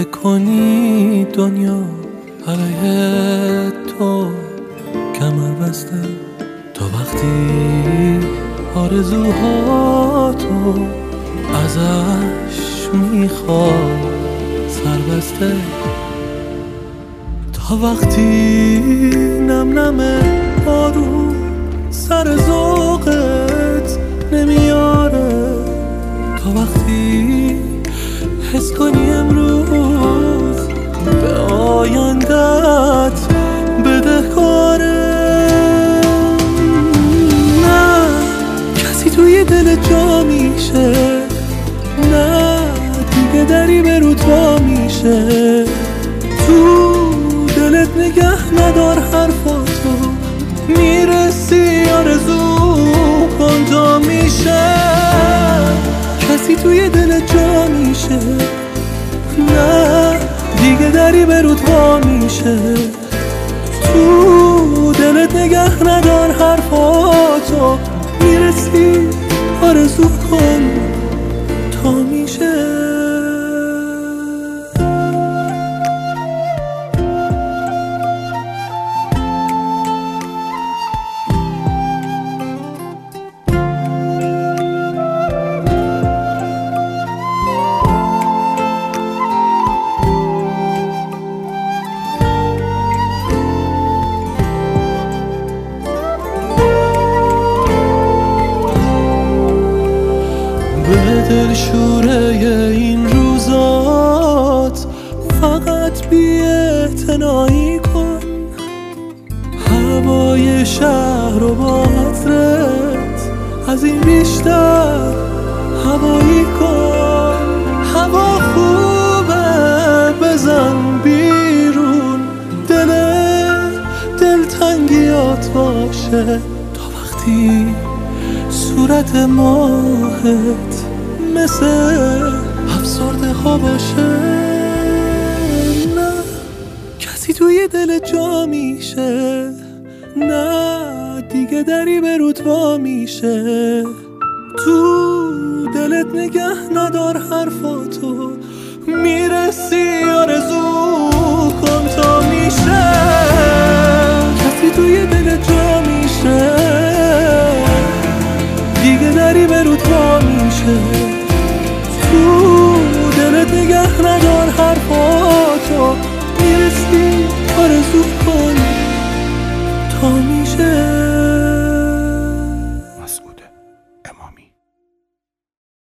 فکر کنی دنیا علیه تو کمر بسته، تا وقتی آرزوهاتو ازش میخواد سر بسته، تا وقتی نم نم آروم سر ذوقت نمیاره، تا وقتی حس کنی امروز به آیندت بدهکاره. نه کسی توی دل جا میشه، نه دیگه دری به رو تا میشه، تو دلت نگه ندار حرفاتو، میرسی آرزو کن تا میشه. کسی توی دل جا میشه، نه دیگه دری به رود وا میشه، تو دلت نگه ندار حرفاتو، میرسی آرزو کن تا میشه. دلشوره این روزات فقط بی‌اعتنایی کن، هوای شهر رو با عطرت از این بیشتر هوایی کن. هوا خوبه بزن بیرون، دلتنگیات باشه، تا وقتی صورت ماهت مثل افسرده ها باشه. نه کسی توی دل جا میشه، نه دیگه دری به رود وا میشه، تو دلت نگه ندار حرفاتو، میرسی آرزو کن تا میشه. کسی توی دل جا میشه، دیگه دری به رود وا میشه، تو دلت نگه ندار حرفاتو، میرسی آرزو کن